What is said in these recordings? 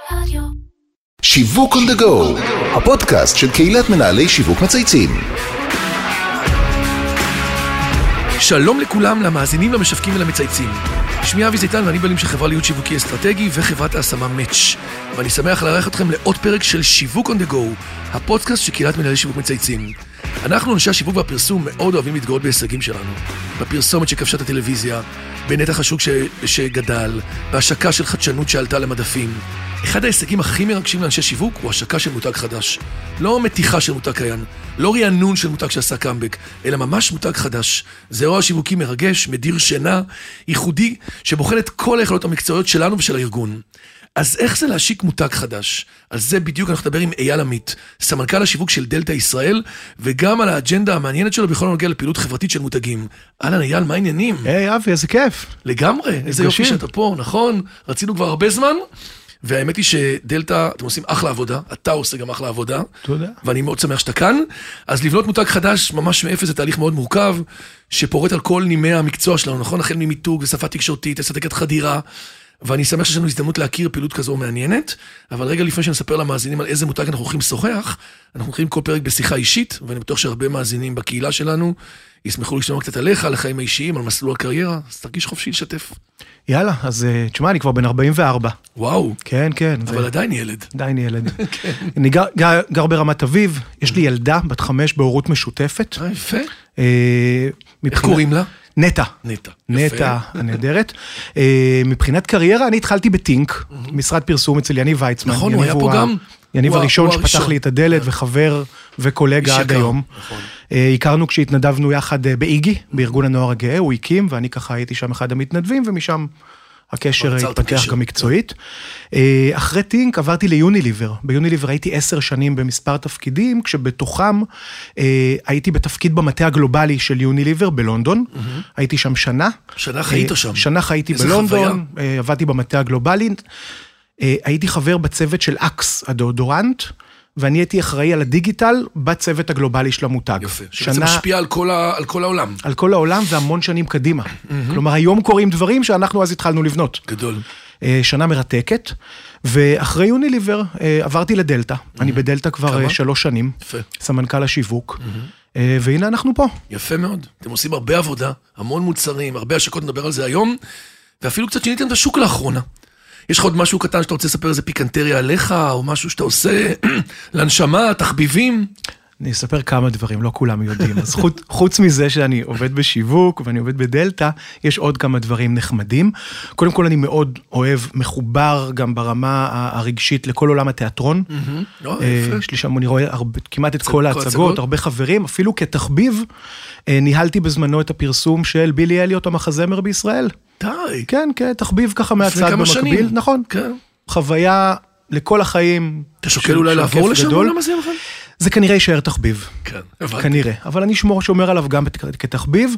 שיווק on the go, הפודקאסט של קהילת מנהלי שיווק מצייצים. שלום לכולם, למאזינים, למשווקים ולמצייצים. שמי אבי זיתן ואני בעלים של חברה להיות שיווקי אסטרטגי וחברת ההשמה מאץ'. ואני שמח לארח אתכם לעוד פרק של שיווק on the go, הפודקאסט של קהילת מנהלי שיווק מצייצים. אנחנו אנשי השיווק והפרסום מאוד אוהבים להתגאות בהישגים שלנו. בפרסומת שכבשה את הטלוויזיה, בנתח השוק שגדל, בהשקה של חדשנות שעלתה למדפים. אחד ההישגים הכי מרגשים לאנשי שיווק הוא השקה של מותג חדש. לא מתיחה של מותג קיים, לא רענון של מותג שעשה קאמבק, אלא ממש מותג חדש. זה אירוע שיווקי מרגש, מדיר שינה, ייחודי, שבוחן את כל היכולות המקצועיות שלנו ושל הארגון. אז איך זה להשיק מותג חדש? על זה בדיוק אנחנו נדבר עם אייל עמית, סמנכ"ל השיווק של דלתא ישראל, וגם על האג'נדה המעניינת שלו בכל הנוגע לפעילות חברתית של מותגים. אהלן אייל, מה העניינים? היי אבי, איזה כיף. לגמרי, איזה יופי שאתה פה, נכון? רצינו כבר הרבה זמן, והאמת היא שדלתא, אתם עושים אחלה עבודה, אתה עושה גם אחלה עבודה. תודה. ואני מאוד שמח שאתה כאן. אז לבנות מותג חדש ממש מאפס זה תהליך מאוד מורכב, שפורט על כל נימי המקצוע שלנו, נכון? החל ממיתוג ושפה תקשורתית, אסטרטגיית חדירה, ואני שמח שיש לנו הזדמנות להכיר פעילות כזו מעניינת, אבל רגע לפני שנספר למאזינים על איזה מותג אנחנו הולכים לשוחח, אנחנו הולכים כל פרק בשיחה אישית, ואני בטוח שהרבה מאזינים בקהילה שלנו ישמחו לשמוע קצת עליך, על החיים האישיים, על מסלול הקריירה, אז תרגיש חופשי לשתף. יאללה, אז תשמע, אני כבר בן 44. וואו. כן, כן. אבל עדיין ילד. עדיין ילד. אני גר ברמת אביב, יש לי ילדה, בת 5, בהורות משותפת. יפה. איך קוראים לה? נטע. נטע. נטע, הנהדרת. מבחינת קריירה, אני התחלתי בטינק, משרד פרסום אצל יניב ויצמן. נכון, הוא היה פה גם. יניב הראשון שפתח לי את הדלת, וחבר וקולגה עד היום. הכרנו כשהתנדבנו יחד באיגי, בארגון הנוער הגאה, הוא הקים, ואני ככה הייתי שם אחד המתנדבים, ומשם הקשר התפתח גם מקצועית. אחרי טינק עברתי ליוניליבר. ביוניליבר הייתי 10 שנים במספר תפקידים, כשבתוכם הייתי בתפקיד במטה הגלובלי של יוניליבר בלונדון. הייתי שם שנה. שנה חיית שם. שנה חייתי בלונדון, עבדתי במטה הגלובלי. הייתי חבר בצוות של אקס, הדאודורנט, ואני הייתי אחראי על הדיגיטל בצוות הגלובלי של המותג. יפה, שזה משפיע על כל העולם. על כל העולם והמון שנים קדימה. כלומר, היום קוראים דברים שאנחנו אז התחלנו לבנות. גדול. שנה מרתקת, ואחרי יוניליבר עברתי לדלתא. אני בדלתא כבר 3 שנים. יפה. סמנכ"ל השיווק. והנה אנחנו פה. יפה מאוד. אתם עושים הרבה עבודה, המון מוצרים, הרבה השקות, נדבר על זה היום, ואפילו קצת שיניתם את השוק לאחרונה. יש לך עוד משהו קטן שאתה רוצה לספר איזה פיקנטריה עליך, או משהו שאתה עושה לנשמה, תחביבים? אני אספר כמה דברים, לא כולם יודעים. אז חוץ מזה שאני עובד בשיווק ואני עובד בדלתא, יש עוד כמה דברים נחמדים. קודם כל אני מאוד אוהב, מחובר גם ברמה הרגשית לכל עולם התיאטרון. יש לי שם, אני רואה כמעט את כל ההצגות, הרבה חברים, אפילו כתחביב, ניהלתי בזמנו את הפרסום של בילי אליוט המחזמר בישראל. די. כן, כן, תחביב ככה מהצד במקביל. נכון. חוויה לכל החיים. אתה שוקל אולי לעבור לשם עולם הזה בכלל? זה כנראה יישאר תחביב. כן, הבנתי. כנראה. אבל אני שומר עליו גם כתחביב,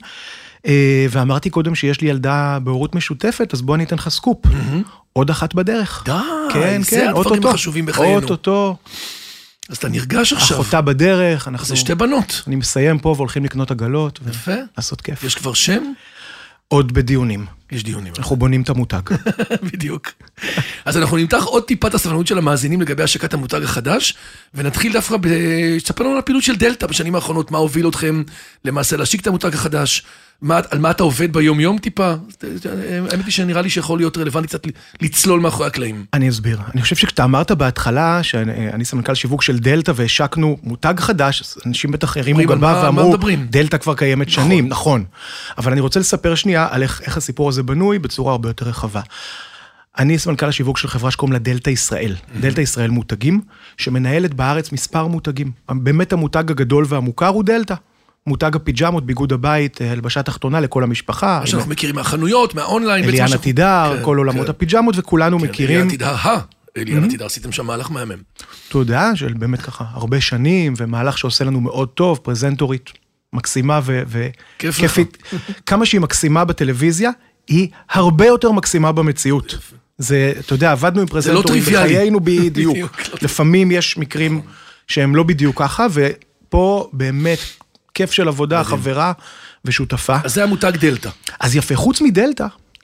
ואמרתי קודם שיש לי ילדה בהורות משותפת, אז בוא אני אתן לך סקופ. עוד אחת בדרך. די, כן, זה הדברים החשובים בחיינו. אוטוטו. אז אתה נרגש עכשיו. אחותה בדרך. זה 2 בנות. אני מסיים פה והולכים לקנות עגלות. יפה. לעשות כיף. יש כבר שם? עוד בדיונים. יש דיונים. אנחנו בונים את המותג. בדיוק. אז אנחנו נמתח עוד טיפת הסבלנות של המאזינים לגבי השקת המותג החדש, ונתחיל דווקא לספר לנו על הפעילות של דלתא בשנים האחרונות, מה הוביל אתכם למעשה להשיק את המותג החדש, על מה אתה עובד ביום-יום טיפה? האמת היא שנראה לי שיכול להיות רלוונטי קצת לצלול מאחורי הקלעים. אני אסביר. אני חושב שכשאתה אמרת בהתחלה, שאני סמנכ"ל שיווק של דלתא והשקנו מותג חדש, אנשים בטח הרימו גבה ואמרו, דלתא כבר קיימת שנים, נכון. אבל אני רוצה לספר שנייה על איך הסיפור הזה בנוי בצורה הרבה יותר רחבה. אני סמנכ"ל השיווק של חברה שקוראים לה דלתא ישראל. דלתא ישראל מותגים, שמנהלת בארץ מספר מותגים. באמת המותג הגדול והמוכר הוא דלתא. מותג הפיג'מות, ביגוד הבית, הלבשה תחתונה לכל המשפחה. מה שאנחנו מכירים מהחנויות, מהאונליין. אליאנה תידר, כל עולמות הפיג'מות, וכולנו מכירים. אליאנה תידר, עשיתם שם מהלך מהמם. תודה, של באמת ככה הרבה שנים, ומהלך שעושה לנו מאוד טוב, פרזנטורית מקסימה וכיפית. כמה שהיא מקסימה בטלוויזיה, היא הרבה יותר מקסימה במציאות. זה, אתה יודע, עבדנו עם פרזנטורים בחיינו בדיוק. לפעמים יש מקרים שהם לא בדיוק ככה, ופה באמת כיף של עבודה, חברה ושותפה. אז זה המותג דלתא. אז יפה, חוץ מדלתא,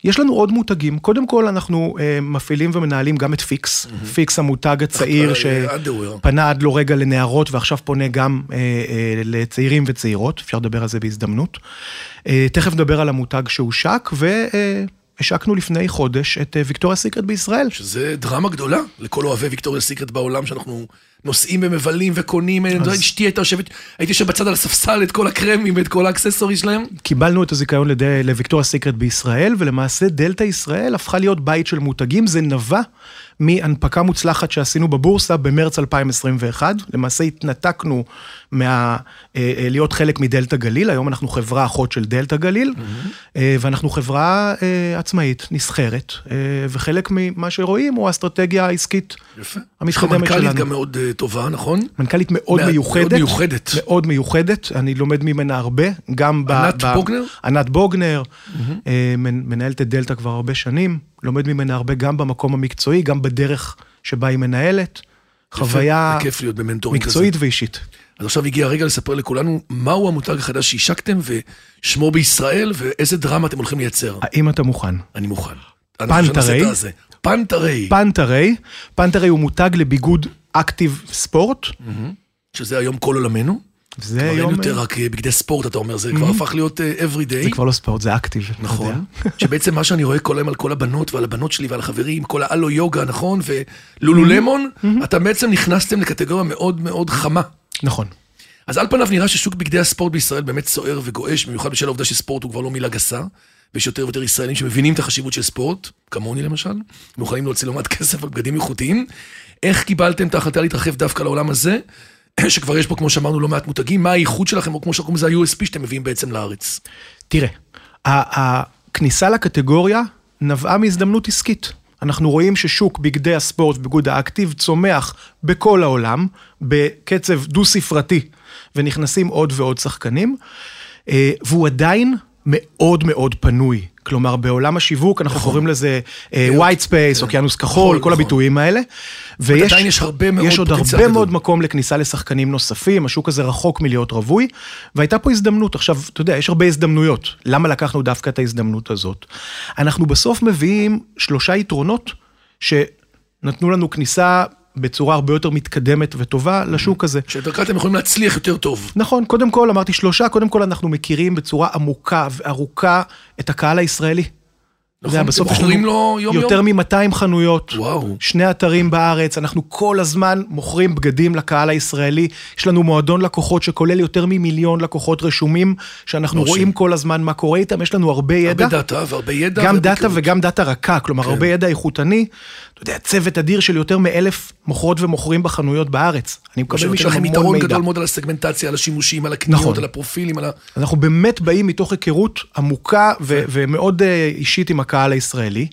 יש לנו עוד מותגים. קודם כל אנחנו מפעילים ומנהלים גם את פיקס. פיקס המותג הצעיר שפנה עד לא רגע לנערות, ועכשיו פונה גם לצעירים וצעירות. אפשר לדבר על זה בהזדמנות. תכף נדבר על המותג שהושק, השקנו לפני חודש את ויקטוריה סיקרט בישראל. שזה דרמה גדולה לכל אוהבי ויקטוריה סיקרט בעולם, שאנחנו נוסעים ומבלים וקונים, אשתי הייתה יושבת, הייתי יושב בצד על הספסל את כל הקרמים ואת כל האקססורי שלהם. קיבלנו את הזיכיון לויקטוריה סיקרט בישראל, ולמעשה דלתא ישראל הפכה להיות בית של מותגים, זה נבע מהנפקה מוצלחת שעשינו בבורסה במרץ 2021, למעשה התנתקנו להיות חלק מדלתא גליל, היום אנחנו חברה אחות של דלתא גליל, ואנחנו חברה עצמאית, נסחרת, וחלק ממה שרואים הוא האסטרטגיה העסקית המתקדמת שלנו. מנכ"לית גם מאוד טובה, נכון? מנכ"לית מאוד מיוחדת. מאוד מיוחדת. מאוד מיוחדת, אני לומד ממנה הרבה, גם ענת בוגנר? ענת בוגנר, מנהלת את דלתא כבר הרבה שנים, לומד ממנה הרבה גם במקום המקצועי, גם בדרך שבה היא מנהלת, חוויה מקצועית ואישית. אז עכשיו הגיע הרגע לספר לכולנו מהו המותג החדש שהשקתם ושמו בישראל ואיזה דרמה אתם הולכים לייצר. האם אתה מוכן? אני מוכן. פנטריי. פנטריי. פנטריי הוא מותג לביגוד אקטיב ספורט. שזה היום כל עולמנו. כבר אין יותר רק בגדי ספורט, אתה אומר, זה כבר הפך להיות everyday. זה כבר לא ספורט, זה אקטיב. נכון. שבעצם מה שאני רואה כל היום על כל הבנות ועל הבנות שלי ועל החברים, כל האלו יוגה, נכון? ולולו למון, אתה בעצם נכנסתם לקטגוריה מאוד מאוד חמה. נכון. אז על פניו נראה ששוק בגדי הספורט בישראל באמת סוער וגואש, במיוחד בשל העובדה שספורט הוא כבר לא מילה גסה, ויש יותר ויותר ישראלים שמבינים את החשיבות של ספורט, כמוני למשל, מוכנים להוציא לעומת כסף על בגדים איכותיים. איך קיבלתם את ההחלטה להתרחב דווקא לעולם הזה, שכבר יש פה, כמו שאמרנו, לא מעט מותגים, מה האיכות שלכם, או כמו שקוראים לזה ה-USP שאתם מביאים בעצם לארץ? תראה, הכניסה לקטגוריה נבעה מהזדמנות עסקית. אנחנו רואים ששוק בגדי הספורט ובגוד האקטיב צומח בכל העולם, בקצב דו-ספרתי, ונכנסים עוד ועוד שחקנים, והוא עדיין מאוד מאוד פנוי. כלומר, בעולם השיווק אנחנו קוראים לזה white space, אוקיינוס כחול, כל הביטויים האלה. ועדיין יש עוד הרבה מאוד מקום לכניסה לשחקנים נוספים, השוק הזה רחוק מלהיות רווי, והייתה פה הזדמנות. עכשיו, אתה יודע, יש הרבה הזדמנויות. למה לקחנו דווקא את ההזדמנות הזאת? אנחנו בסוף מביאים 3 יתרונות שנתנו לנו כניסה בצורה הרבה יותר מתקדמת וטובה לשוק הזה. שדרכם אתם יכולים להצליח יותר טוב. נכון, קודם כל, אמרתי 3, קודם כל אנחנו מכירים בצורה עמוקה וארוכה את הקהל הישראלי. נכון, בסוף יש לנו יותר מ-200 חנויות, וואו. 2 אתרים בארץ, אנחנו כל הזמן מוכרים בגדים לקהל הישראלי, יש לנו מועדון לקוחות שכולל יותר מ1,000,000 לקוחות רשומים, שאנחנו רואים כל הזמן מה קורה איתם, יש לנו הרבה ידע. הרבה דאטה והרבה ידע. גם דאטה וגם דאטה רכה, כלומר הרבה ידע איכותני, אתה יודע, צוות אדיר של יותר מ1,000 מוכרות ומוכרים בחנויות בארץ. אני מקבל משם המון מידע. יתרון גדול מאוד על הסגמנטציה, על השימושים, על הקניות, על הפרופילים, אנחנו באמת באים מתוך היכרות עמוקה ומאוד אישית עם הקהל הישראלי.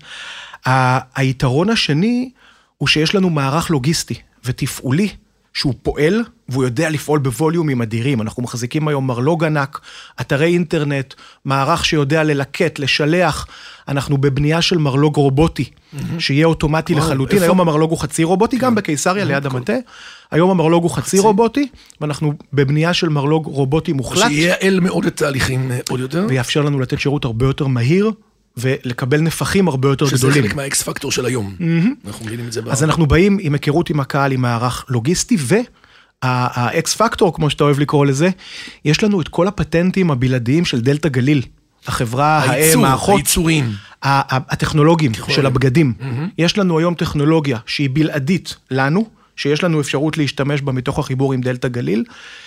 היתרון השני הוא שיש לנו מערך לוגיסטי ותפעולי שהוא פועל, והוא יודע לפעול בווליומים אדירים. אנחנו מחזיקים היום מרלוג ענק, אתרי אינטרנט, מערך שיודע ללקט, לשלח. אנחנו בבנייה של מרלוג רובוטי, שיהיה אוטומטי לחלוטין. היום המרלוג הוא חצי רובוטי, גם בקיסריה ליד המטה. היום המרלוג הוא חצי רובוטי, ואנחנו בבנייה של מרלוג רובוטי מוחלט. שייעל מאוד את תהליכים עוד יותר. ויאפשר לנו לתת שירות הרבה יותר מהיר, ולקבל נפחים הרבה יותר גדולים. שזה חלק מהאקס פקטור של היום. אנחנו מבינים את זה. אז אנחנו באים עם היכרות עם הקהל, עם מערך לוגיסטי, והאקס פקטור, כמו שאתה אוהב לקרוא לזה, יש לנו את כל הפטנטים הבלעדיים של דלתא גליל. החברה, האחות, הייצורים. הטכנולוגים של הבגדים. יש לנו היום טכנולוגיה שהיא בלעדית לנו, שיש לנו אפשרות להשתמש בה מתוך החיבור עם דלתא גליל,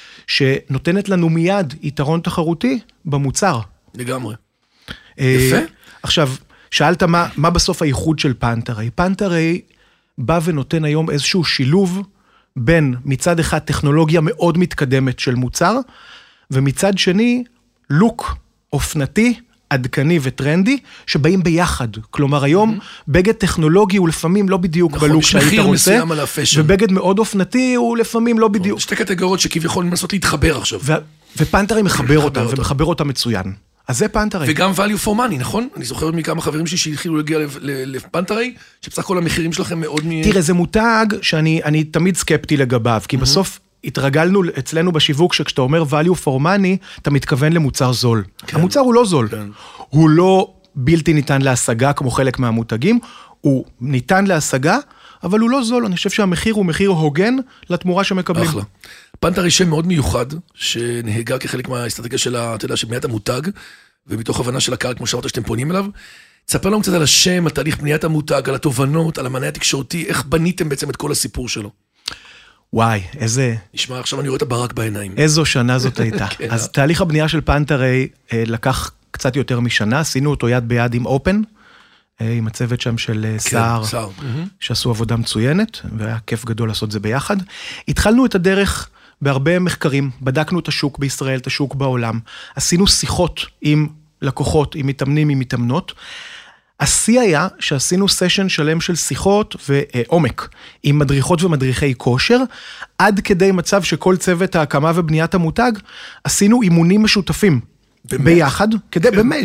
שנותנת לנו מיד יתרון תחרותי במוצר. לגמרי. יפה. עכשיו, שאלת מה בסוף הייחוד של פנטריי. פנטריי בא ונותן היום איזשהו שילוב בין מצד אחד טכנולוגיה מאוד מתקדמת של מוצר, ומצד שני לוק אופנתי, עדכני וטרנדי, שבאים ביחד. כלומר, היום בגד טכנולוגי הוא לפעמים לא בדיוק בלוק שהיית רוצה, ובגד מאוד אופנתי הוא לפעמים לא בדיוק. שתי קטגוריות שכביכול מנסות להתחבר עכשיו. ופנטריי מחבר אותם, ומחבר אותם מצוין. אז זה פנטריי. וגם value for money, נכון? אני זוכר מכמה חברים שהתחילו להגיע לפנטריי, שבסך הכל המחירים שלכם מאוד תראה, זה מותג שאני תמיד סקפטי לגביו, כי בסוף התרגלנו אצלנו בשיווק שכשאתה אומר value for money, אתה מתכוון למוצר זול. המוצר הוא לא זול. הוא לא בלתי ניתן להשגה כמו חלק מהמותגים, הוא ניתן להשגה, אבל הוא לא זול, אני חושב שהמחיר הוא מחיר הוגן לתמורה שמקבלים. אחלה. פנטרי שם מאוד מיוחד, שנהגה כחלק מהאסטרטגיה של בניית המותג, ומתוך הבנה של הקהל, כמו שאמרת שאתם פונים אליו, תספר לנו קצת על השם, על תהליך בניית המותג, על התובנות, על המענה התקשורתי, איך בניתם בעצם את כל הסיפור שלו. וואי, איזה... נשמע, עכשיו אני רואה את הברק בעיניים. איזו שנה זאת הייתה. כן. אז תהליך הבנייה של פנטרי לקח קצת יותר משנה, עשינו אותו יד ביד עם אופן, עם הצוות שם של סער, שעשו עבודה מצוינת, והיה כיף גדול לעשות זה ביחד. התחלנו את הדרך בהרבה מחקרים, בדקנו את השוק בישראל, את השוק בעולם, עשינו שיחות עם לקוחות, עם מתאמנים, עם מתאמנות. השיא היה שעשינו סשן שלם של שיחות ועומק, עם מדריכות ומדריכי כושר, עד כדי מצב שכל צוות ההקמה ובניית המותג, עשינו אימונים משותפים. ביחד, כדי, באמת,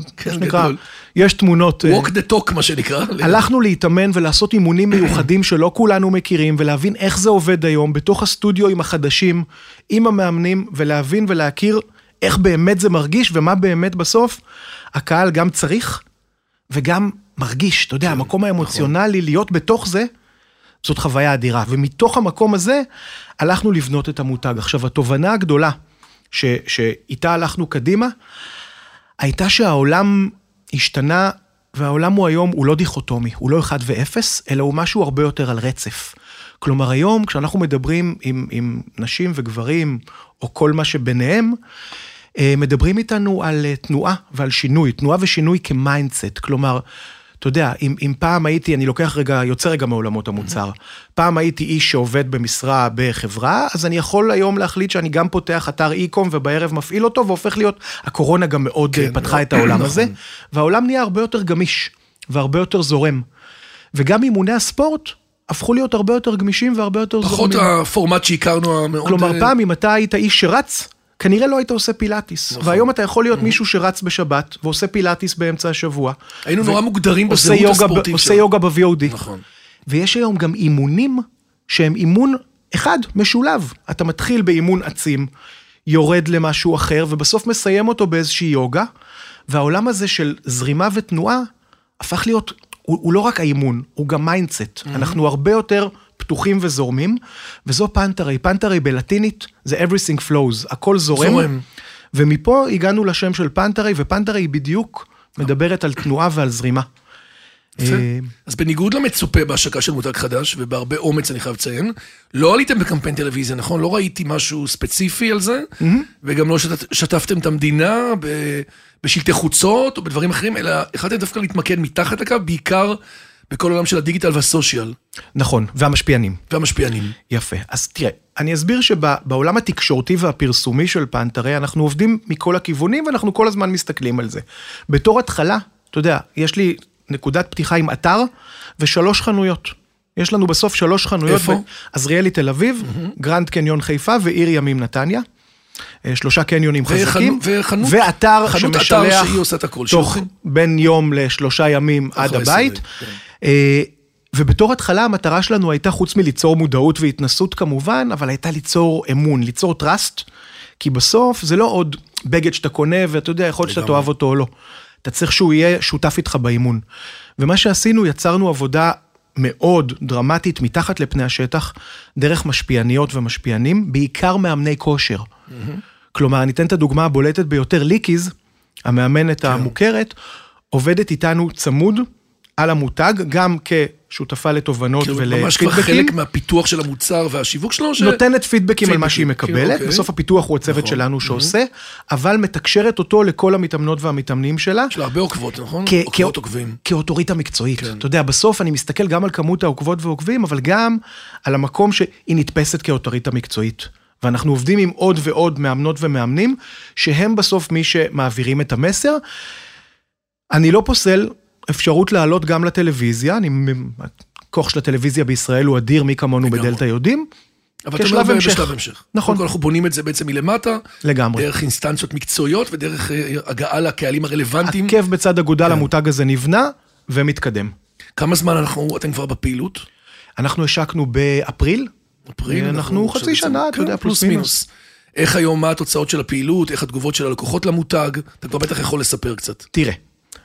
יש תמונות. walk the talk, מה שנקרא. הלכנו להתאמן ולעשות אימונים מיוחדים שלא כולנו מכירים, ולהבין איך זה עובד היום, בתוך הסטודיו עם החדשים, עם המאמנים, ולהבין ולהכיר איך באמת זה מרגיש, ומה באמת בסוף הקהל גם צריך, וגם מרגיש, אתה יודע, המקום האמוציונלי, להיות בתוך זה, זאת חוויה אדירה, ומתוך המקום הזה, הלכנו לבנות את המותג. עכשיו, התובנה הגדולה, שאיתה הלכנו קדימה, הייתה שהעולם השתנה, והעולם הוא היום, הוא לא דיכוטומי, הוא לא 1 ו-0, אלא הוא משהו הרבה יותר על רצף. כלומר, היום, כשאנחנו מדברים עם נשים וגברים, או כל מה שביניהם, מדברים איתנו על תנועה ועל שינוי, תנועה ושינוי כמיינדסט, כלומר, אתה יודע, אם פעם הייתי, אני לוקח רגע, יוצא רגע מעולמות המוצר, פעם הייתי איש שעובד במשרה בחברה, אז אני יכול היום להחליט שאני גם פותח אתר אי-קום ובערב מפעיל אותו, והופך להיות, הקורונה גם מאוד פתחה את העולם הזה, והעולם נהיה הרבה יותר גמיש, והרבה יותר זורם. וגם אימוני הספורט הפכו להיות הרבה יותר גמישים והרבה יותר זורמים. פחות הפורמט שהכרנו המאוד... כלומר, פעם אם אתה היית איש שרץ, כנראה לא היית עושה פילאטיס, והיום אתה יכול להיות מישהו שרץ בשבת, ועושה פילאטיס באמצע השבוע. היינו נורא מוגדרים בזהות הספורטיב. עושה יוגה ב-VOD. נכון. ויש היום גם אימונים, שהם אימון אחד, משולב. אתה מתחיל באימון עצים, יורד למשהו אחר, ובסוף מסיים אותו באיזושהי יוגה, והעולם הזה של זרימה ותנועה, הפך להיות, הוא לא רק האימון, הוא גם מיינדסט. אנחנו הרבה יותר פתוחים וזורמים, וזו פנטרי. פנטרי בלטינית זה everything flows, הכל זורם. ומפה הגענו לשם של פנטרי, ופנטרי בדיוק מדברת על תנועה ועל זרימה. אז בניגוד למצופה בהשקה של מותג חדש, ובהרבה אומץ אני חייב לציין, לא עליתם בקמפיין טלוויזיה, נכון? לא ראיתי משהו ספציפי על זה, וגם לא שתפתם את המדינה בשלטי חוצות או בדברים אחרים, אלא החלטתם דווקא להתמקד מתחת לקו, בעיקר בכל העולם של הדיגיטל והסושיאל. נכון, והמשפיענים. והמשפיענים. יפה. אז תראה, אני אסביר שבעולם התקשורתי והפרסומי של פנטרי, אנחנו עובדים מכל הכיוונים, ואנחנו כל הזמן מסתכלים על זה. בתור התחלה, אתה יודע, יש לי נקודת פתיחה עם אתר, ו3 חנויות. יש לנו בסוף 3 חנויות. איפה? עזריאלי תל אביב, גרנד קניון חיפה, ועיר ימים נתניה. 3 קניונים חזקים. ואתר שמשלח תוך בין יום ל3 ימים עד הבית. ובתור התחלה המטרה שלנו הייתה חוץ מליצור מודעות והתנסות כמובן, אבל הייתה ליצור אמון, ליצור טראסט, כי בסוף זה לא עוד בגד שאתה קונה, ואתה יודע, יכול להיות שאתה תאהב אותו או לא. אתה צריך שהוא יהיה שותף איתך באימון. ומה שעשינו, יצרנו עבודה מאוד דרמטית מתחת לפני השטח, דרך משפיעניות ומשפיענים, בעיקר מאמני כושר. כלומר, אני אתן את הדוגמה הבולטת ביותר, ליקיז, המאמנת המוכרת, עובדת איתנו צמוד על המותג, גם כשותפה לתובנות ולפידבקים. ממש כבר חלק מהפיתוח של המוצר והשיווק שלו? נותנת פידבקים על מה שהיא מקבלת, בסוף הפיתוח הוא הצוות שלנו שעושה, אבל מתקשרת אותו לכל המתאמנות והמתאמנים שלה. יש לה הרבה עוקבות, נכון? עוקבות עוקבים. כאוטוריטה מקצועית. אתה יודע, בסוף אני מסתכל גם על כמות העוקבות ועוקבים, אבל גם על המקום שהיא נתפסת כאוטוריטה מקצועית. ואנחנו עובדים עם עוד ועוד מאמנות ומאמנים, שהם בסוף מי שמעבירים את המסר. אני לא פוסל אפשרות לעלות גם לטלוויזיה, הכוח של הטלוויזיה בישראל הוא אדיר, מי כמונו בדלטה יודעים, אבל אתה אומר בשלב המשך. נכון. אנחנו בונים את זה בעצם מלמטה, לגמרי. דרך אינסטנציות מקצועיות, ודרך הגעה לקהלים הרלוונטיים. עקב בצד אגודל המותג הזה נבנה, ומתקדם. כמה זמן אתם כבר בפעילות? אנחנו השקנו באפריל. אנחנו חצי שנה, אתה יודע, פלוס מינוס. איך היום, מה התוצאות של הפעילות, איך התגובות של הלקוחות למותג, אתה כבר בטח יכול לספר קצת. תראה,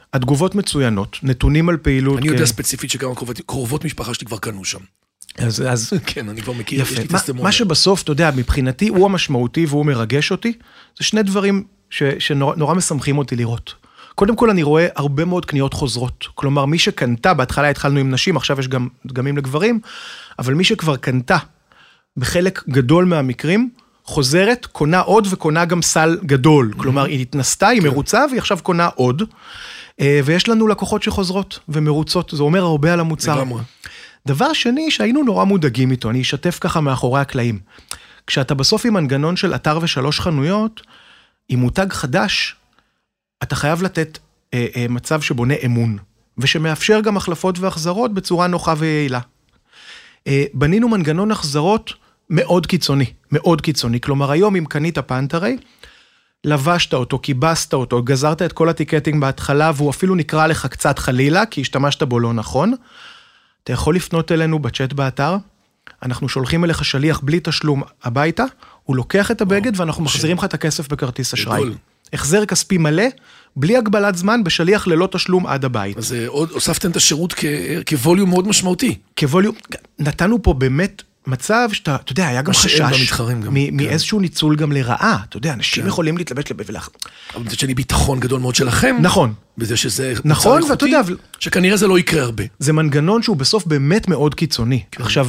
התגובות מצוינות, נתונים על פעילות. אני יודע ספציפית שגם קרובות משפחה שלי כבר קנו שם. אז כן, אני כבר מכיר, יש לי טסטימוניה. מה שבסוף, אתה יודע, מבחינתי הוא המשמעותי והוא מרגש אותי, זה שני דברים שנורא משמחים אותי לראות. קודם כל אני רואה הרבה מאוד קניות חוזרות, כלומר מי שקנתה, בהתחלה התחלנו עם נשים, עכשיו יש גם דגמים לגברים, אבל מי שכבר קנתה בחלק גדול מהמקרים, חוזרת, קונה עוד וקונה גם סל גדול, כלומר היא התנסתה, היא מרוצה והיא עכשיו קונה עוד, ויש לנו לקוחות שחוזרות ומרוצות, זה אומר הרבה על המוצר. לגמרי. דבר שני שהיינו נורא מודאגים איתו, אני אשתף ככה מאחורי הקלעים. כשאתה בסוף עם מנגנון של אתר ו3 חנויות, עם מותג חדש, אתה חייב לתת מצב שבונה אמון, ושמאפשר גם החלפות והחזרות בצורה נוחה ויעילה. בנינו מנגנון החזרות מאוד קיצוני, מאוד קיצוני. כלומר, היום אם קנית פנטרי, לבשת אותו, קיבסת אותו, גזרת את כל הטיקטינג בהתחלה, והוא אפילו נקרא לך קצת חלילה, כי השתמשת בו לא נכון. אתה יכול לפנות אלינו בצ'אט באתר, אנחנו שולחים אליך שליח בלי תשלום הביתה, הוא לוקח את הבגד ואנחנו מחזירים לך את הכסף בכרטיס אשראי. החזר כספי מלא, בלי הגבלת זמן, בשליח ללא תשלום עד הבית. אז הוספתם את השירות כווליום מאוד משמעותי. כווליום, נתנו פה באמת מצב שאתה, אתה יודע, היה גם חשש מאיזשהו ניצול גם לרעה, אתה יודע, אנשים יכולים להתלבש ולך. אבל מצד שני ביטחון גדול מאוד שלכם. נכון. בזה שזה נכון, ואתה יודע, שכנראה זה לא יקרה הרבה. זה מנגנון שהוא בסוף באמת מאוד קיצוני. עכשיו,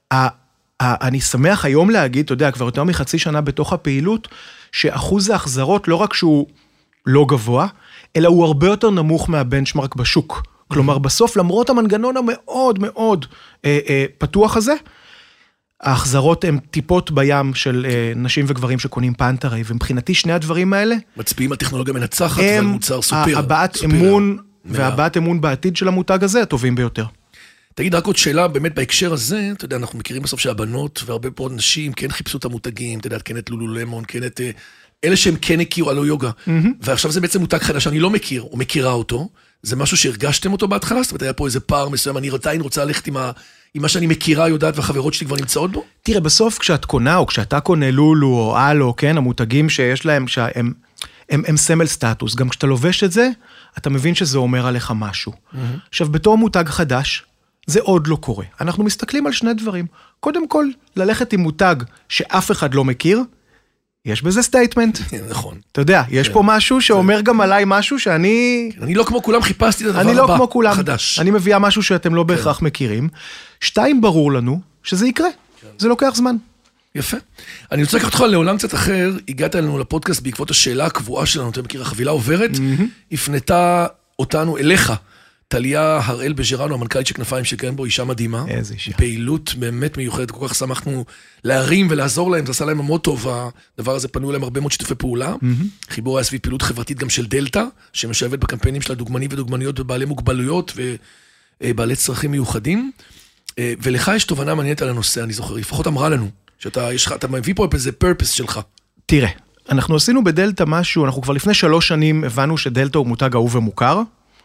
אני שמח היום להגיד, אתה יודע, כבר יותר מחצי שנה בתוך הפעילות, שאחוז ההחזרות לא רק שהוא לא גבוה, אלא הוא הרבה יותר נמוך מהבנצ'מרק בשוק. כלומר, בסוף, למרות המנגנון המאוד מאוד פתוח הזה, ההחזרות הן טיפות בים של נשים וגברים שקונים פנטרי, ומבחינתי שני הדברים האלה, מצביעים על טכנולוגיה מנצחת ועל מוצר סופר. הבעת אמון והבעת אמון בעתיד של המותג הזה, הטובים ביותר. תגיד, רק עוד שאלה, באמת בהקשר הזה, אתה יודע, אנחנו מכירים בסוף שהבנות והרבה מאוד נשים כן חיפשו את המותגים, אתה יודע, כן את לולולמון, כן את אלה שהם כן הכירו על יוגה, ועכשיו זה בעצם מותג חדש שאני לא מכיר, או מכירה אותו, זה משהו שהרגשתם אותו בהתחלה, זאת אומרת, היה פה איזה פער מסוים, אני עדיין רוצה ללכת עם מה שאני מכירה, יודעת, והחברות שלי כבר נמצאות בו? תראה, בסוף כשאת קונה, או כשאתה קונה לולו או אלו, כן, המותגים שיש להם, הם סמל סטטוס, גם כשאתה לובש את זה, אתה מבין שזה אומר עליך משהו. עכשיו, בתור מותג חדש, זה עוד לא קורה. אנחנו מסתכלים על שני דברים. קודם כל, ללכת עם מותג שאף אחד לא מכיר, יש בזה סטייטמנט. נכון. אתה יודע, יש פה משהו שאומר גם עליי משהו שאני... אני לא כמו כולם חיפשתי את הדבר הבא. אני לא כמו כולם. אני מביאה משהו שאתם לא בהכרח מכירים. שתיים, ברור לנו שזה יקרה. זה לוקח זמן. יפה. אני רוצה לקחת אותך לעולם קצת אחר. הגעת אלינו לפודקאסט בעקבות השאלה הקבועה שלנו. אתה מכיר, החבילה עוברת. הפנתה אותנו אליך. טליה הראל בג'רנו, המנכ"לית של כנפיים של קרמבו, אישה מדהימה. איזה אישה. פעילות באמת מיוחדת, כל כך שמחנו להרים ולעזור להם, זה עשה להם מאוד טוב, הדבר הזה פנו להם הרבה מאוד שיתופי פעולה. חיבור היה סביב פעילות חברתית גם של דלטה, שמשלבת בקמפיינים של הדוגמנים ודוגמניות ובעלי מוגבלויות ובעלי צרכים מיוחדים. ולך יש תובנה מעניינת על הנושא, אני זוכר, לפחות אמרה לנו, שאתה מביא פה איזה פרפס שלך. תראה, אנחנו עשינו בדלטה משהו, אנחנו כבר לפני 3 שנים הבנו שדלטה הוא מותג אהוב ומוכר,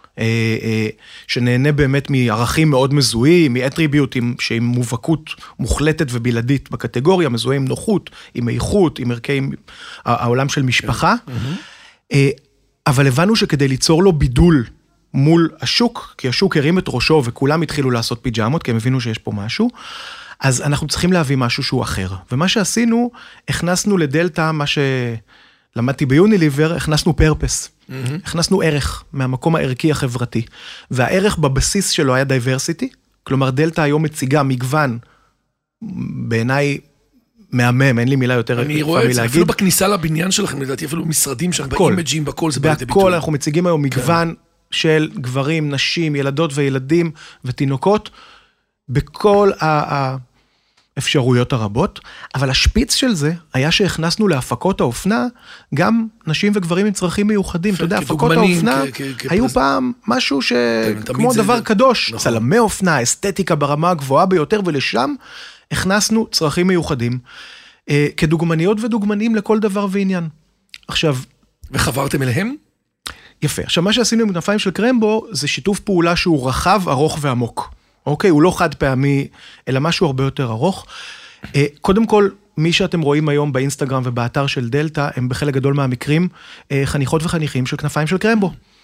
שנהנה באמת מערכים מאוד מזוהים, מאטריביוטים שעם מובהקות מוחלטת ובלעדית בקטגוריה, מזוהים עם נוחות, עם איכות, עם ערכי העולם של משפחה, אבל הבנו שכדי ליצור לו בידול מול השוק, כי השוק הרים את ראשו וכולם התחילו לעשות פיג'מות, כי הם הבינו שיש פה משהו, אז אנחנו צריכים להביא משהו שהוא אחר. ומה שעשינו, הכנסנו לדלטה מה למדתי ביוניליבר, הכנסנו פרפס. הכנסנו ערך מהמקום הערכי החברתי. והערך בבסיס שלו היה דייברסיטי, כלומר דלטה היום מציגה מגוון, בעיניי מהמם, אין לי מילה יותר אני רואה את זה, אפילו בכניסה לבניין שלכם, לדעתי אפילו משרדים שם, באימג'ים, בכל זה בלתי ביטוי. בהכל אנחנו מציגים היום מגוון של גברים, נשים, ילדות וילדים ותינוקות, בכל אפשרויות הרבות, אבל השפיץ של זה היה שהכנסנו להפקות האופנה גם נשים וגברים עם צרכים מיוחדים. אתה יודע, הפקות האופנה היו פעם משהו שכמו דבר קדוש, צלמי אופנה, אסתטיקה ברמה הגבוהה ביותר, ולשם הכנסנו צרכים מיוחדים, כדוגמניות ודוגמנים לכל דבר ועניין. עכשיו... וחברתם אליהם? יפה. עכשיו, מה שעשינו עם כנפיים של קרמבו, זה שיתוף פעולה שהוא רחב, ארוך ועמוק. אוקיי, הוא לא חד פעמי, אלא משהו הרבה יותר ארוך. קודם כל, מי שאתם רואים היום באינסטגרם ובאתר של דלטה, הם בחלק גדול מהמקרים חניכות וחניכים של כנפיים של קרמבו.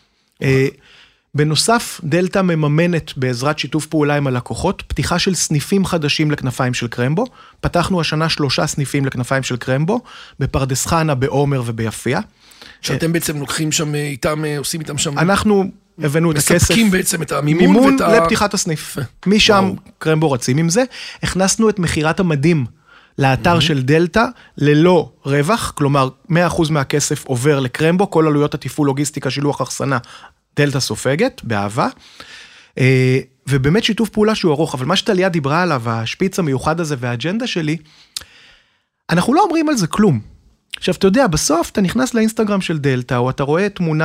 בנוסף, דלתא מממנת בעזרת שיתוף פעולה עם הלקוחות, פתיחה של סניפים חדשים לכנפיים של קרמבו. פתחנו השנה 3 סניפים לכנפיים של קרמבו, בפרדס חנה, בעומר וביפיע. שאתם בעצם לוקחים שם איתם, עושים איתם שם... אנחנו הבאנו את הכסף. מספקים בעצם את המימון מימון לפתיחת הסניף. משם קרמבו רצים עם זה. הכנסנו את מחירת המדים לאתר של דלתא, ללא רווח, כלומר 100% מהכסף עובר לקרמבו, כל עלויות התפעול, לוגיסטיקה, שילוח אחסנה, דלתא סופגת, באהבה, ובאמת שיתוף פעולה שהוא ארוך, אבל מה שטליה דיברה עליו, השפיץ המיוחד הזה והאג'נדה שלי, אנחנו לא אומרים על זה כלום. עכשיו, אתה יודע, בסוף אתה נכנס לאינסטגרם של דלתא, או אתה רואה תמונה,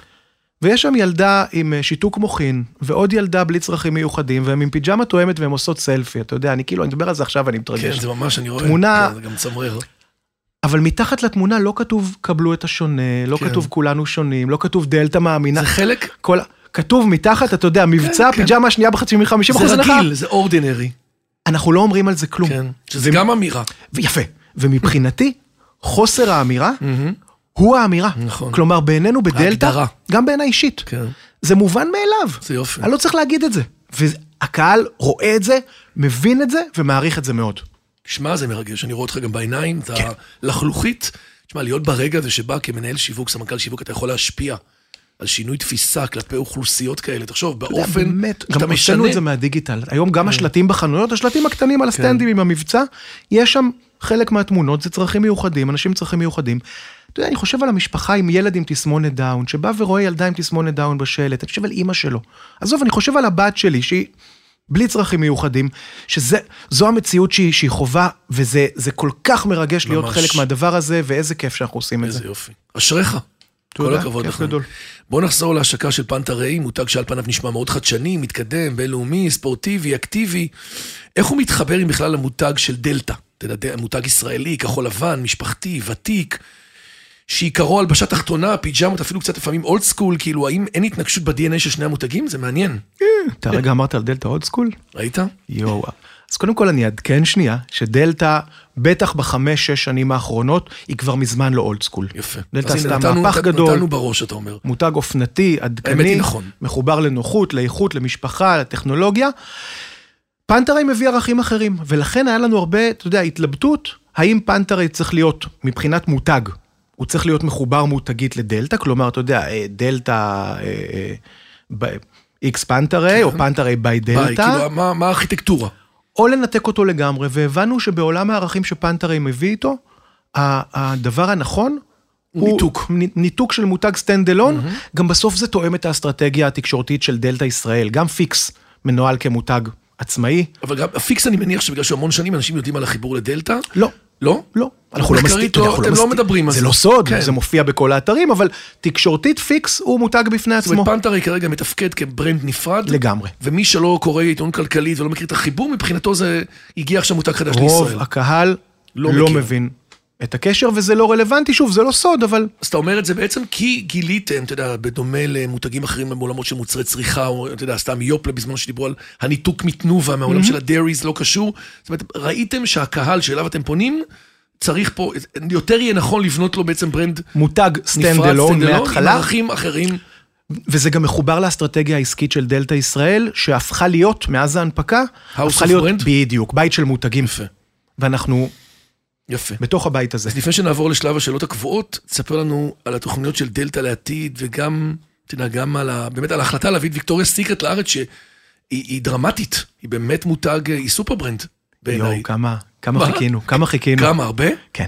ויש שם ילדה עם שיתוק מוחין, ועוד ילדה בלי צרכים מיוחדים, והם עם פיג'מה תואמת והם עושות סלפי, אתה יודע, אני מדבר על זה עכשיו, אני מתרגש. כן, זה ממש, אני רואה, תמונה, כן, זה גם צמרר. אבל מתחת לתמונה לא כתוב קבלו את השונה, לא כתוב כולנו שונים, לא כתוב דלתא מאמינה. זה חלק? כתוב מתחת, אתה יודע, מבצע, פיג'מה השנייה בחצי מ-50% זה רגיל, זה אורדינרי. אנחנו לא אומרים על זה כלום. כן, שזה גם אמירה. יפה. ומבחינתי, חוסר האמירה, הוא האמירה. נכון. כלומר, בעינינו בדלתא, גם בעיני אישית. כן. זה מובן מאליו. זה יופי. אני לא צריך להגיד את זה. והקהל רואה את זה, מבין את זה, ומעריך את זה מאוד. תשמע, זה מרגש, אני רואה אותך גם בעיניים, את הלחלוכית. תשמע, להיות ברגע הזה שבא כמנהל שיווק, סמנכ"ל שיווק, אתה יכול להשפיע על שינוי תפיסה כלפי אוכלוסיות כאלה. תחשוב, באופן שאתה גם עשינו את זה מהדיגיטל. היום גם השלטים בחנויות, השלטים הקטנים על הסטנדים עם המבצע, יש שם חלק מהתמונות, זה צרכים מיוחדים, אנשים צרכים מיוחדים. אתה יודע, אני חושב על המשפחה עם ילד עם תסמונת דאון, שבא ורואה ילדה עם תסמונת דאון בשלט, אני חושב על אמא שלו. עזוב, אני חושב על הבת שלי, שהיא בלי צרכים מיוחדים, שזו המציאות שהיא חובה, וזה כל כך מרגש להיות חלק מהדבר הזה, ואיזה כיף שאנחנו עושים את זה. איזה יופי. אשריך. כל הכבוד לך. בואו נחזור להשקה של פנטריי, מותג שעל פניו נשמע מאוד חדשני, מתקדם, בינלאומי, ספורטיבי, אקטיבי. איך הוא מתחבר עם בכלל למותג של דלתא? מותג ישראלי, כחול לבן, משפחתי, ותיק, שעיקרו הלבשה תחתונה, פיג'מות, אפילו קצת לפעמים אולד סקול, כאילו, האם אין התנגשות ב-DNA של שני המותגים? זה מעניין. אתה רגע אמרת על דלתא אולד סקול? ראית? יואו. אז קודם כל אני אעדכן שנייה, שדלתא, בטח ב5-6 שנים האחרונות, היא כבר מזמן לא אולד סקול. יפה. דלתא עשתה מהפך גדול. נתנו בראש, אתה אומר. מותג אופנתי, עדכני, נכון. מחובר לנוחות, לאיכות, למשפחה, לטכנולוגיה. פנטריי מביא ערכים אחרים, ולכן היה לנו הרבה, אתה יודע, התלבטות, האם פנטריי צריך להיות מבחינת מותג, הוא צריך להיות מחובר מותגית לדלתא, כלומר, אתה יודע, דלתא X פנטריי, או פנטריי ביי דלתא. כאילו, מה הארכיטקטורה? או לנתק אותו לגמרי, והבנו שבעולם הערכים שפנטריי מביא איתו, הדבר הנכון, הוא ניתוק של מותג סטנדלון, גם בסוף זה תואם את האסטרטגיה התקשורתית של דלתא ישראל, גם פיקס מנוהל כמותג עצמאי. אבל גם הפיקס אני מניח שבגלל שהמון שנים אנשים יודעים על החיבור לדלתא. לא. לא? לא. אתם לא מדברים על זה. זה לא סוד, זה מופיע בכל האתרים, אבל תקשורתית פיקס הוא מותג בפני עצמו. זאת אומרת, פנטריי כרגע מתפקד כברנד נפרד. לגמרי. ומי שלא קורא עיתון כלכלית ולא מכיר את החיבור, מבחינתו זה הגיע עכשיו מותג חדש לישראל. רוב הקהל לא מבין את הקשר, וזה לא רלוונטי, שוב, זה לא סוד, אבל... אז אתה אומר את זה בעצם כי גיליתם, אתה יודע, בדומה למותגים אחרים בעולמות של מוצרי צריכה, או אתה יודע, סתם יופלה בזמן שדיברו על הניתוק מתנובה, מהעולם של הדייריז לא קשור. זאת אומרת, ראיתם שהקהל שאליו אתם פונים, צריך פה, יותר יהיה נכון לבנות לו בעצם ברנד מותג סטנדלון מההתחלה. עם ערכים אחרים. וזה גם מחובר לאסטרטגיה העסקית של דלתא ישראל, שהפכה להיות, מאז ההנפקה, הפכה להיות בדיוק, בית של מותגים. יפה. ואנחנו יפה. בתוך הבית הזה. אז לפני שנעבור לשלב השאלות הקבועות, תספר לנו על התוכניות של דלתא לעתיד, וגם, תדע, גם באמת על ההחלטה להביא את ויקטוריה סיקרט לארץ, שהיא דרמטית, היא באמת מותג, היא סופר ברנד. יואו, כמה חיכינו, כמה, הרבה? כן.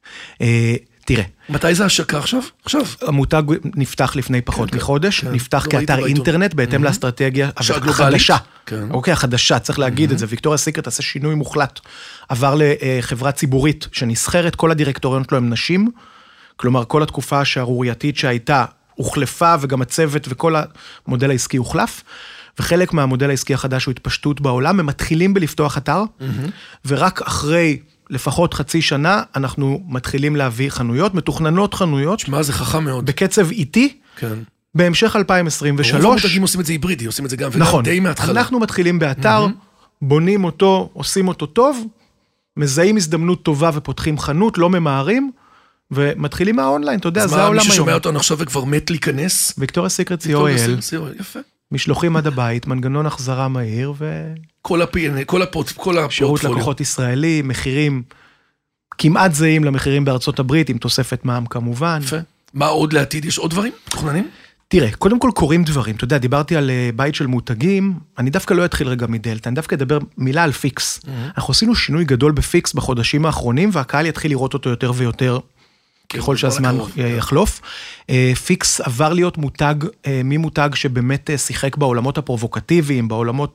תראה. מתי זה השקה עכשיו? המותג נפתח לפני פחות מחודש, נפתח כאתר אינטרנט, בהתאם לאסטרטגיה החדשה. אוקיי, החדשה, צריך להגיד את זה. ויקטוריה סיקרט עשה שינוי מוחלט. עבר לחברה ציבורית שנסחרת, כל הדירקטוריון שלו הם נשים, כלומר, כל התקופה השערורייתית שהייתה, הוחלפה, וגם הצוות וכל המודל העסקי הוחלף. וחלק מהמודל העסקי החדש הוא התפשטות בעולם, הם מתחילים בלפתוח אתר, ורק אחרי לפחות חצי שנה, אנחנו מתחילים להביא חנויות, מתוכננות חנויות. שמה, זה חכם מאוד. בקצב איטי, כן. בהמשך 2023. רוב המותגים עושים את זה היברידי, עושים את זה גם וגם די מההתחלה. אנחנו מתחילים באתר, בונים אותו, עושים אותו טוב, מזהים הזדמנות טובה ופותחים חנות, לא ממהרים, ומתחילים מהאונליין, אתה יודע, זה העולם היום. היום. מי ששומע אותנו עכשיו וכבר מת להיכנס? ויקטוריה סיקרט co.il. יפה. משלוחים עד הבית, מנגנון החזרה מהיר, כל הפורטפוליו. שירות לקוחות ישראלי, מחירים כמעט זהים למחירים בארצות הברית, עם תוספת מע"מ כמובן. יפה. מה עוד לעתיד? יש עוד דברים? תוכננים? תראה, קודם כל קוראים דברים. אתה יודע, דיברתי על בית של מותגים, אני דווקא לא אתחיל רגע מדלטה, אני דווקא אדבר מילה על פיקס. אנחנו עשינו שינוי גדול בפיקס בחודשים האחרונים, והקהל יתחיל לראות אותו יותר ויותר, ככל שהזמן יחלוף. פיקס עבר להיות מותג, ממותג שבאמת שיחק בעולמות הפרובוקטיביים, בעולמות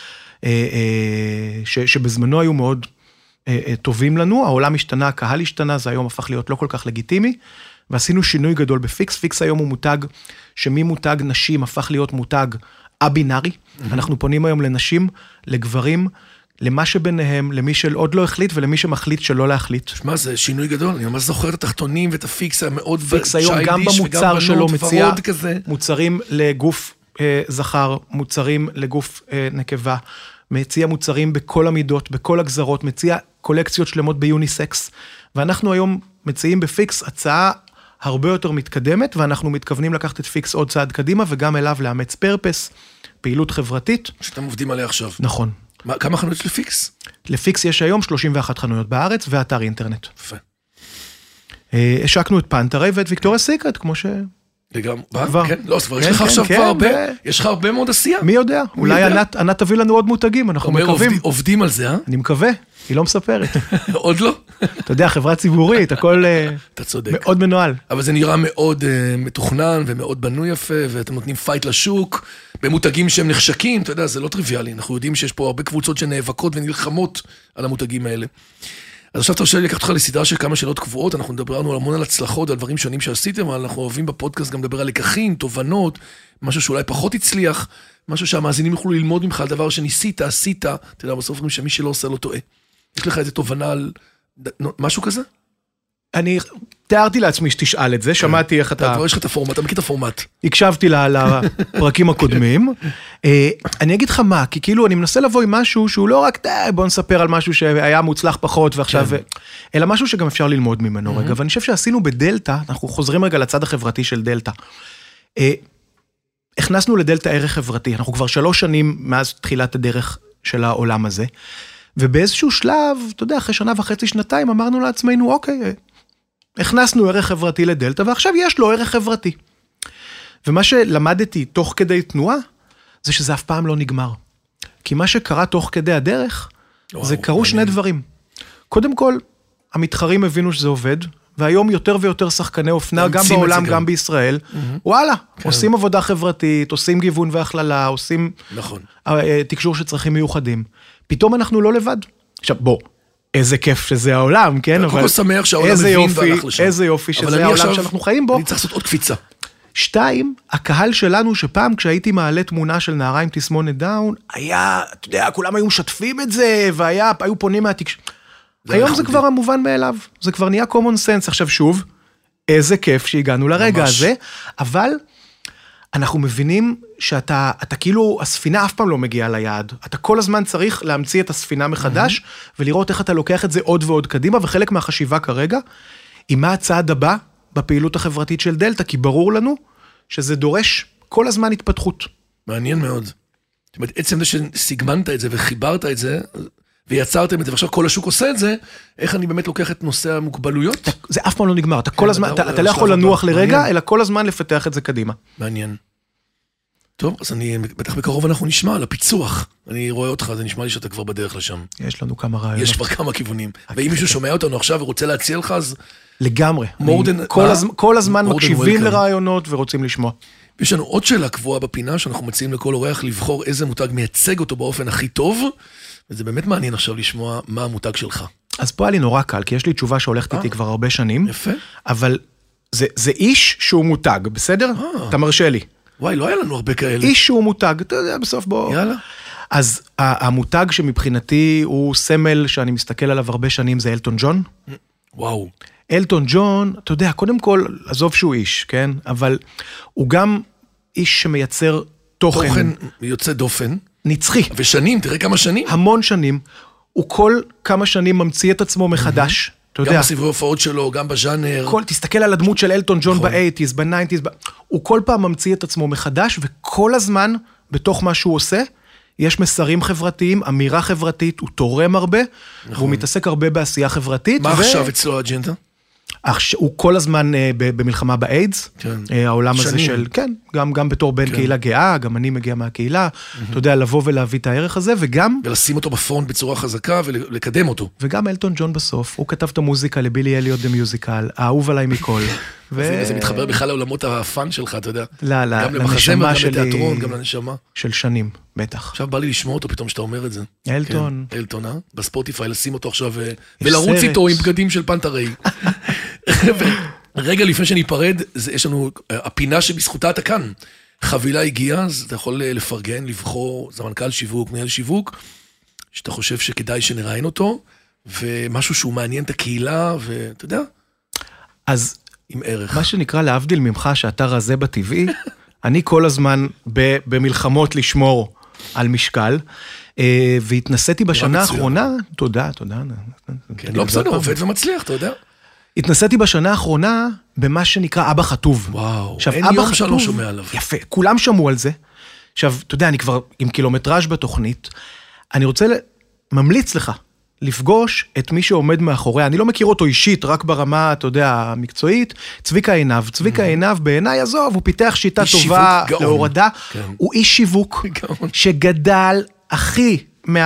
שבזמנו היו מאוד טובים לנו, העולם השתנה, הקהל השתנה, זה היום הפך להיות לא כל כך לגיטימי, ועשינו שינוי גדול בפיקס. פיקס היום הוא מותג שממותג נשים הפך להיות מותג א-בינארי. אנחנו פונים היום לנשים, לגברים, למה שביניהם, למי שעוד לא החליט ולמי שמחליט שלא להחליט. מה זה שינוי גדול? אני ממש זוכר את התחתונים ואת הפיקס המאוד פיקס היום גם במוצר שלו מציע מוצרים לגוף זכר, מוצרים לגוף נקבה, מציע מוצרים בכל המידות, בכל הגזרות, מציע קולקציות שלמות ביוניסקס, ואנחנו היום מציעים בפיקס הצעה הרבה יותר מתקדמת, ואנחנו מתכוונים לקחת את פיקס עוד צעד קדימה, וגם אליו לאמץ פרפס, פעילות חברתית. שאתם עובדים עליה עכשיו. נכון. כמה חנויות לפיקס? לפיקס יש היום 31 חנויות בארץ, ואתר אינטרנט. יפה. השקנו את פנטרי ואת ויקטוריה סיקרט, כמו ש... לגמרי, כן, לא, כבר יש לך עכשיו כבר הרבה, יש לך הרבה מאוד עשייה. מי יודע, אולי ענת תביא לנו עוד מותגים, אנחנו מקווים. עובדים על זה, אה? אני מקווה, היא לא מספרת. עוד לא? אתה יודע, חברה ציבורית, הכל מאוד מנוהל. אבל זה נראה מאוד מתוכנן ומאוד בנוי יפה, ואתם נותנים פייט לשוק, במותגים שהם נחשקים, אתה יודע, זה לא טריוויאלי, אנחנו יודעים שיש פה הרבה קבוצות שנאבקות ונלחמות על המותגים האלה. אז עכשיו תרשה לי לקחת אותך לסדרה של כמה שאלות קבועות, אנחנו מדברנו המון על הצלחות, על דברים שונים שעשיתם, אבל אנחנו אוהבים בפודקאסט גם לדבר על לקחים, תובנות, משהו שאולי פחות הצליח, משהו שהמאזינים יוכלו ללמוד ממך על דבר שניסית, עשית, אתה יודע, בסוף אומרים שמי שלא עושה לא טועה. יש לך איזה תובנה על משהו כזה? אני תיארתי לעצמי שתשאל את זה, שמעתי איך אתה... כבר יש לך את הפורמט, אתה מכיר את הפורמט. הקשבתי לפרקים הקודמים. אני אגיד לך מה, כי כאילו אני מנסה לבוא עם משהו שהוא לא רק, בוא נספר על משהו שהיה מוצלח פחות ועכשיו, אלא משהו שגם אפשר ללמוד ממנו רגע, ואני חושב שעשינו בדלטה, אנחנו חוזרים רגע לצד החברתי של דלטה. הכנסנו לדלטה ערך חברתי, אנחנו כבר 3 שנים מאז תחילת הדרך של העולם הזה, ובאיזשהו שלב, אתה יודע, אחרי 1.5 שנתיים, אמרנו לעצמנו, אוקיי, הכנסנו ערך חברתי לדלטה, ועכשיו יש לו ערך חברתי. ומה שלמדתי תוך כדי תנועה, זה שזה אף פעם לא נגמר. כי מה שקרה תוך כדי הדרך, זה קרו שני דברים. קודם כל, המתחרים הבינו שזה עובד, והיום יותר ויותר שחקני אופנה, גם בעולם, גם בישראל, וואלה, עושים עבודה חברתית, עושים גיוון והכללה, עושים תקשור שצרכים מיוחדים. פתאום אנחנו לא לבד. עכשיו, בוא. איזה כיף שזה העולם, כן? אני כל כך שמח שהעולם מבין והלך לשם. איזה יופי שזה העולם שאנחנו חיים בו. אני צריך לעשות עוד קפיצה. 2, הקהל שלנו שפעם כשהייתי מעלה תמונה של נערה עם תסמונת דאון, היה, אתה יודע, כולם היו משתפים את זה, והיו פונים מהתקשורת. היום זה כבר המובן מאליו, זה כבר נהיה common sense. עכשיו שוב, איזה כיף שהגענו לרגע הזה, אבל אנחנו מבינים שאתה כאילו, הספינה אף פעם לא מגיעה ליעד. אתה כל הזמן צריך להמציא את הספינה מחדש, ולראות איך אתה לוקח את זה עוד ועוד קדימה, וחלק מהחשיבה כרגע, היא מה הצעד הבא בפעילות החברתית של דלטה, כי ברור לנו שזה דורש כל הזמן התפתחות. מעניין מאוד. זאת אומרת, עצם זה שסיגמנת את זה וחיברת את זה, ויצרתם את זה, ועכשיו כל השוק עושה את זה, איך אני באמת לוקח את נושא המוגבלויות? זה אף פעם לא נגמר, אתה כל הזמן, אתה לא יכול לנוח לרגע, אלא כל הזמן לפתח את זה קדימה. מעניין. טוב, אז אני, בטח בקרוב אנחנו נשמע על הפיצוח. אני רואה אותך, זה נשמע לי שאתה כבר בדרך לשם. יש לנו כמה רעיונות. יש כבר כמה כיוונים. ואם מישהו שומע אותנו עכשיו ורוצה להציע לך, אז... לגמרי. כל הזמן מקשיבים לרעיונות ורוצים לשמוע. יש לנו עוד שאלה קבועה בפינה, שאנחנו מציעים לכל אורח לבחור איזה מותג מייצג אותו באופן הכי טוב, וזה באמת מעניין עכשיו לשמוע מה המותג שלך. אז פה היה לי נורא קל, כי יש לי תשובה שהולכת איתי כבר הרבה שנים. יפה. אבל זה איש שהוא מותג, בסדר? אתה מרשה לי. וואי, לא היה לנו הרבה כאלה. איש שהוא מותג, אתה יודע, בסוף בוא... יאללה. אז המותג שמבחינתי הוא סמל שאני מסתכל עליו הרבה שנים, זה אלטון ג'ון. וואו. אלטון ג'ון, אתה יודע, קודם כל, עזוב שהוא איש, כן? אבל הוא גם איש שמייצר תוכן. תוכן יוצא דופן. נצחי. ושנים, תראה כמה שנים. המון שנים. הוא כל כמה שנים ממציא את עצמו מחדש. אתה יודע. גם בסברי הופעות שלו, גם בז'אנר. תסתכל על הדמות של אלטון ג'ון ב-80s, ב-90s, הוא כל פעם ממציא את עצמו מחדש, וכל הזמן, בתוך מה שהוא עושה, יש מסרים חברתיים, אמירה חברתית, הוא תורם הרבה, והוא מתעסק הרבה בעשייה חברתית. מה עכשיו אצלו האג'נדה? הוא כל הזמן במלחמה באיידס, העולם הזה של, כן, גם בתור בן קהילה גאה, גם אני מגיע מהקהילה, אתה יודע, לבוא ולהביא את הערך הזה, וגם... ולשים אותו בפרונט בצורה חזקה ולקדם אותו. וגם אלטון ג'ון בסוף, הוא כתב את המוזיקה לבילי אליוט דה מיוזיקל, האהוב עליי מכל. זה מתחבר בכלל לעולמות הפאן שלך, אתה יודע. לנשמה גם למחזמר, גם לתיאטרון, גם לנשמה. של שנים, בטח. עכשיו בא לי לשמוע אותו פתאום שאתה אומר את זה. אלטון. אלטון, בספוטיפיי, לשים אותו עכשיו ולרוץ איתו עם בגדים של פנטרי. רגע לפני שניפרד, יש לנו הפינה שבזכותה אתה כאן. חבילה הגיעה, אז אתה יכול לפרגן, לבחור, זה מנכ"ל שיווק, מנהל שיווק, שאתה חושב שכדאי שנראיין אותו, ומשהו שהוא מעניין את הקהילה, ואתה יודע, אז עם ערך. מה שנקרא להבדיל ממך, שאתה רזה בטבעי, אני כל הזמן במלחמות לשמור על משקל, והתנסיתי בשנה האחרונה, תודה. לא בסדר, עובד ומצליח, אתה יודע. התנסיתי בשנה האחרונה במה שנקרא אבא חטוב. וואו, אין יום שלא שומע עליו. יפה, כולם שמעו על זה. עכשיו, אתה יודע, אני כבר עם קילומטראז' בתוכנית, אני רוצה, ממליץ לך, לפגוש את מי שעומד מאחורי, אני לא מכיר אותו אישית, רק ברמה, אתה יודע, המקצועית, צביקה עינב. צביקה עינב בעיניי, עזוב, הוא פיתח שיטה טובה להורדה, הוא איש שיווק שגדל הכי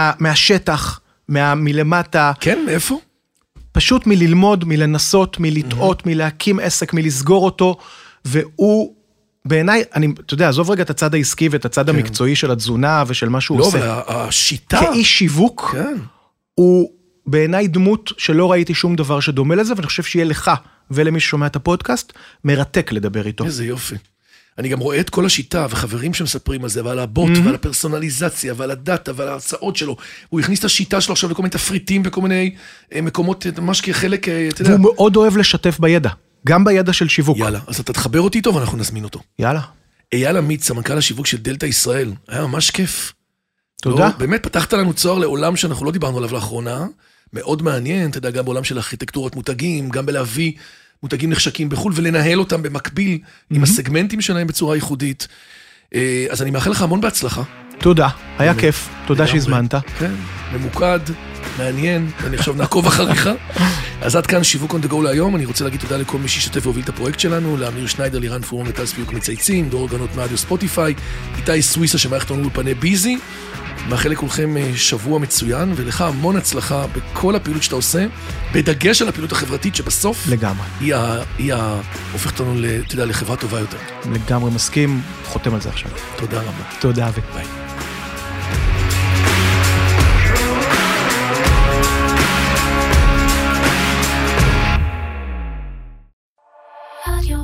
מהשטח, מלמטה. כן, מאיפה? פשוט מללמוד, מלנסות, מלטעות, מלהקים עסק, מלסגור אותו, והוא בעיניי, אתה יודע, עזוב רגע את הצד העסקי ואת הצד המקצועי של התזונה ושל מה שהוא עושה. לא, והשיטה. כאיש שיווק, הוא בעיניי דמות שלא ראיתי שום דבר שדומה לזה, ואני חושב שיהיה לך ולמי ששומע את הפודקאסט, מרתק לדבר איתו. איזה יופי. אני גם רואה את כל השיטה, וחברים שמספרים על זה, ועל הבוט, ועל הפרסונליזציה, ועל הדאטה, ועל ההרצאות שלו. הוא הכניס את השיטה שלו עכשיו לכל מיני תפריטים, וכל מיני מקומות, ממש כחלק, אתה יודע. והוא מאוד אוהב לשתף בידע, גם בידע של שיווק. יאללה, אז אתה תחבר אותי איתו, ואנחנו נזמין אותו. יאללה. אייל עמית, סמנכ"ל השיווק של דלתא ישראל. היה ממש כיף. תודה. לא, באמת פתחת לנו צוהר לעולם שאנחנו לא דיברנו עליו לאחרונה. מאוד מעניין, אתה יודע, גם בעולם של ארכיטקטורת מותגים, גם בלהביא מותגים נחשקים בחול, ולנהל אותם במקביל עם הסגמנטים שלהם בצורה ייחודית. אז אני מאחל לך המון בהצלחה. תודה, היה כיף, תודה שהזמנת. כן, ממוקד, מעניין, אני עכשיו נעקוב אחריך. אז עד כאן שיווק on the go להיום, אני רוצה להגיד תודה לכל מי שישתף והוביל את הפרויקט שלנו, לאמיר שניידר, לירן פורום לטל ספיוק מצייצים, דור גנות מאדיו ספוטיפיי, איתי סוויסה שמערכת לנו אולפני ביזי, מאחל לכולכם שבוע מצוין, ולך המון הצלחה בכל הפעילות שאתה עושה, בדגש על הפעילות החברתית שבסוף לגמרי. היא הופכת לנו, אתה יודע, לחברה טובה יותר. לגמרי מסכים, חותם על זה עכשיו. תודה רבה. תודה אבי. ביי. Radio